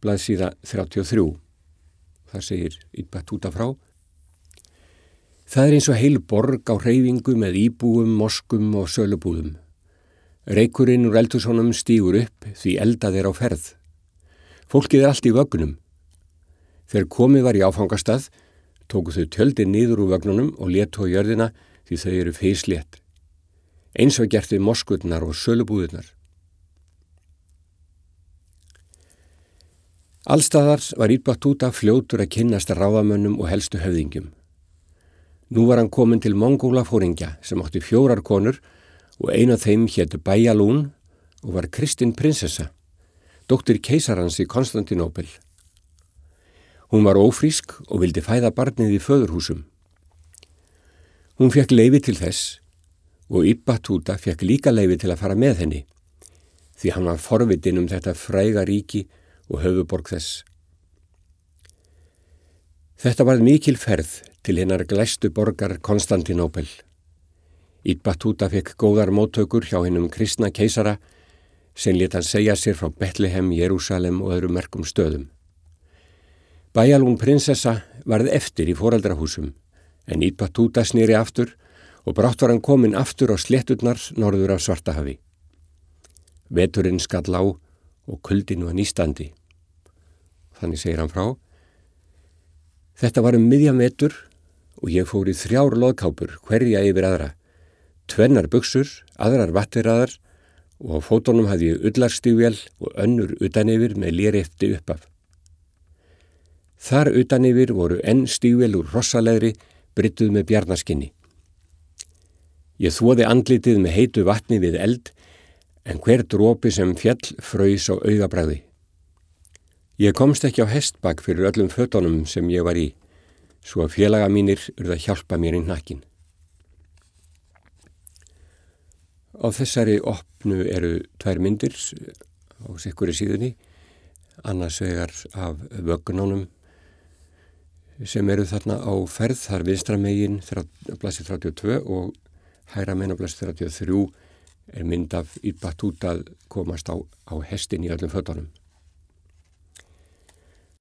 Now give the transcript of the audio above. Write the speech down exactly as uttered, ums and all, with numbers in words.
blaðsíða þrjátíu og þrjú. Það segir Ibn Battuta frá: Það er eins og heil borg á hreyfingu með íbúum, moskum og sölubúðum. Reykurinn úr eldhúsunum stígur upp því eldað er á ferð. Fólkið er allt í vögnum. Þegar komið var í áfangastað, tóku þau tjöldin niður úr vögnunum og létu á jörðina því þau eru fislétt. Eins og gert við moskurnar og sölubúðurnar. Allstaðar var Ibn Battuta fljótur að kynnast ráðamönnum og helstu höfðingjum. Nú var hann kominn til Mongólafóringja sem átti fjórar konur og ein af þeim hét Bæjalún og var kristin prinsessa, dóttir keisarans í Konstantinópel. Hún var ófrísk og vildi fæða barnið í föðurhúsum. Hún fekk leyfi til þess og Ibn Battuta fekk líka leyfi til að fara með henni, því hann var forvitinn um þetta fræga ríki og höfuborg þess. Þetta varð mikil ferð til hinnar glæstu borgar Konstantinópel. Ibn Battuta fekk góðar móttökur hjá hinum kristna keisara sem lét hann segja sér frá Betlehem, Jerúsalem og öðrum merkum stöðum. Bæjalún prinsessa varð eftir í foreldrahúsum, en Ibn Battuta sneri aftur og brátt var hann kominn aftur á slétturnar norður af Svartahafi. Veturinn skall á og kuldinn var nístandi. Þannig segir hann frá: Þetta var um miðjan vetur og ég fór í þrjár loðkápur, hverja yfir aðra, tvennar buxur, aðrar vatniraðar og á fótunum hafði ég ullarstígvél og önnur utan yfir með lérefti uppaf. Þar utan yfir voru enn stígvél úr hrossaleðri bryttuð með bjarnaskinni. Ég þvoði andlitið með heitu vatni við eld, en hver dropi sem fjall fraus á augabragði. Ég komst ekki á hestbak fyrir öllum fötunum sem ég var í, svo að félaga mínir urðu að hjálpa mér í hnakkin. Á þessari opnu eru tvær myndir á sikkurri síðunni, annars vegar af vögnunum sem eru þarna á ferð, þar vinstra megin blaðsíða þrjátíu og tvö og hægra megin á blaðsíða þrjátíu og þrjú er mynd af Ibn Battuta komast á, á hestin í öllum fötunum.